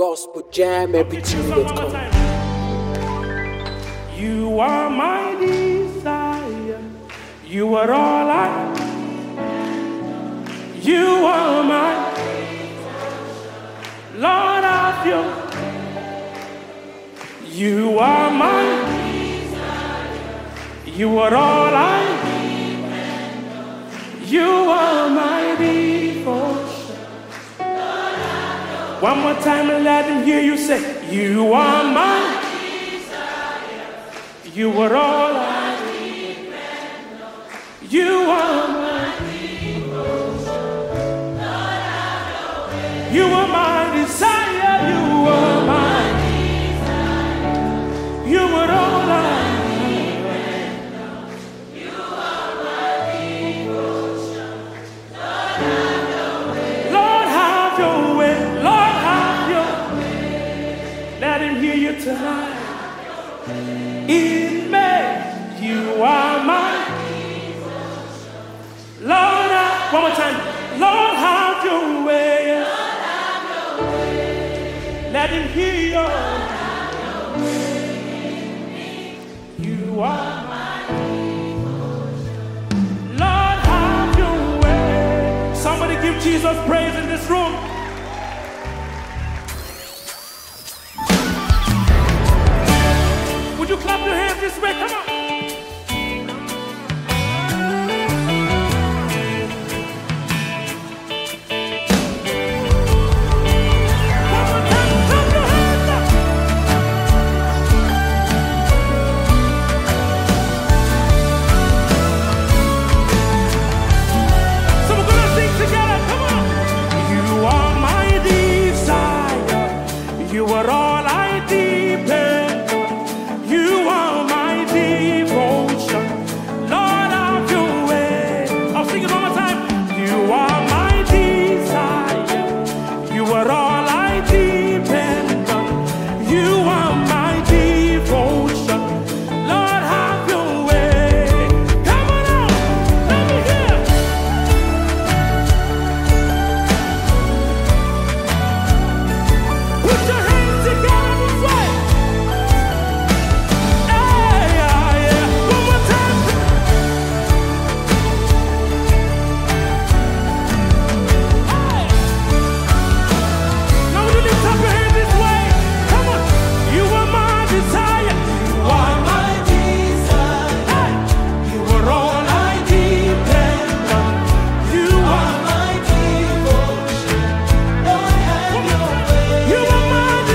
gospeljammpg.com. You are my desire. You are all I. You are my Lord of you. You are my desire. You are all I. You are my devotion. One more time and let him hear you say, you are my desire. You are all I depend on. You are my devotion. Lord, have your way. You are my desire. You are my desire. You are all I depend on. You are my devotion. Lord, have your way. Lord, have your way. Lord, have your way. Let him hear you tonight. In me, you are my Lord. One more time. Lord, have your way. Lord, have your way. Let him hear you. You are my Lord, have your way. Somebody give Jesus praise in this room. Would you clap your hands this way? Come on. One more time, clap your hands up. So we're gonna sing together. Come on. You are my desire. You are all I depend on. You are my devotion. Lord, have your way. I'll sing it one more time. You are my desire. You are all I depend on. You are my devotion. Lord, have your way. Come on out. Let me hear. Put your hands together this way. Hey, yeah, yeah. One more time. Hey. Now you lift up your hands this way. Come on. You are my desire. You are my desire. Hey. You are all I depend on. You are my devotion. Lord, have your way. You are my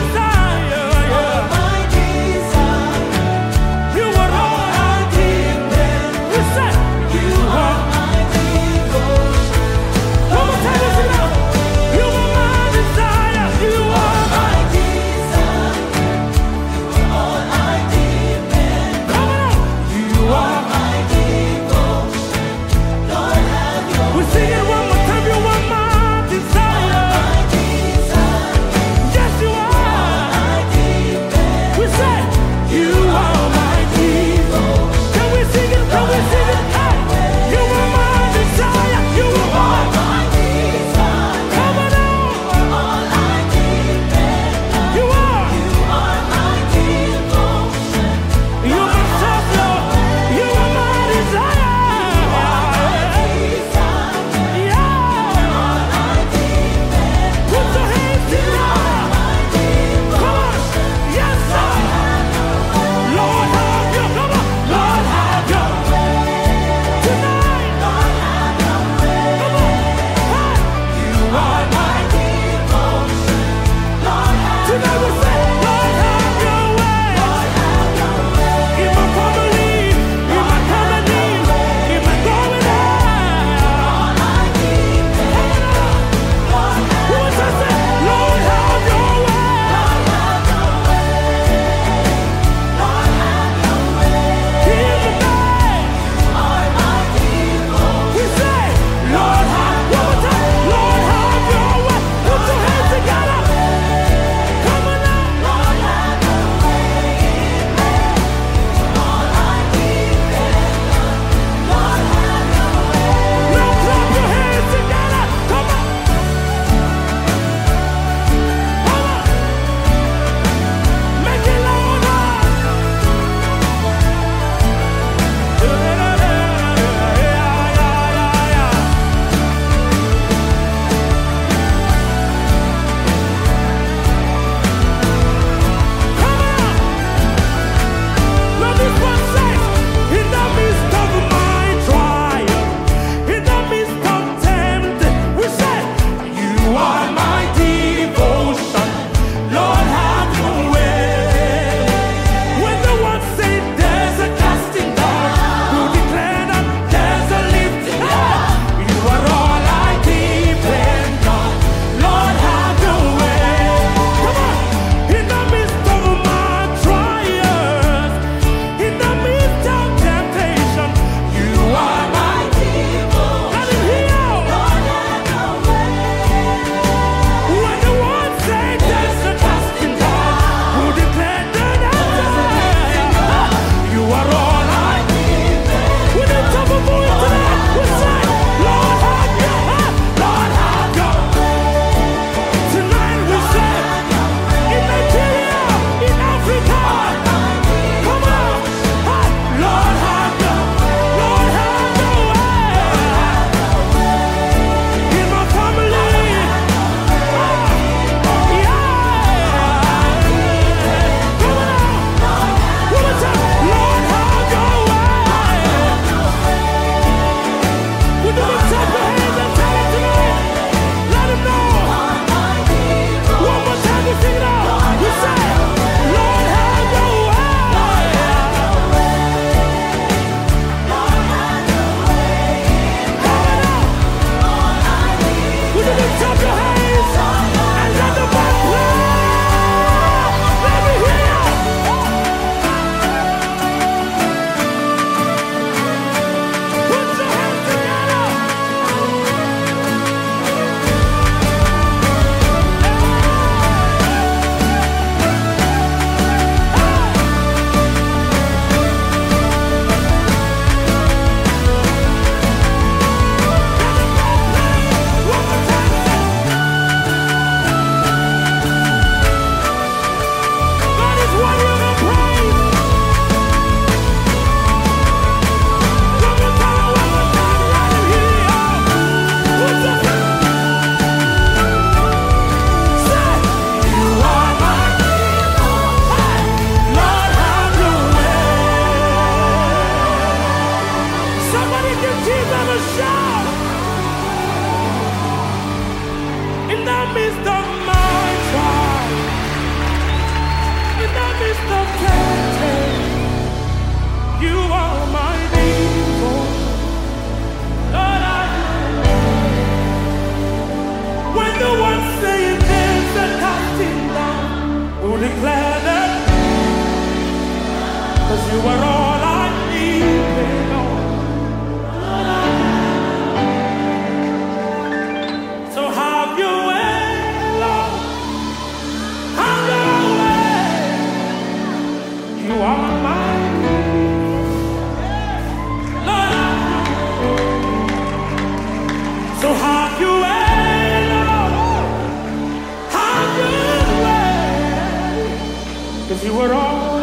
'cause you were all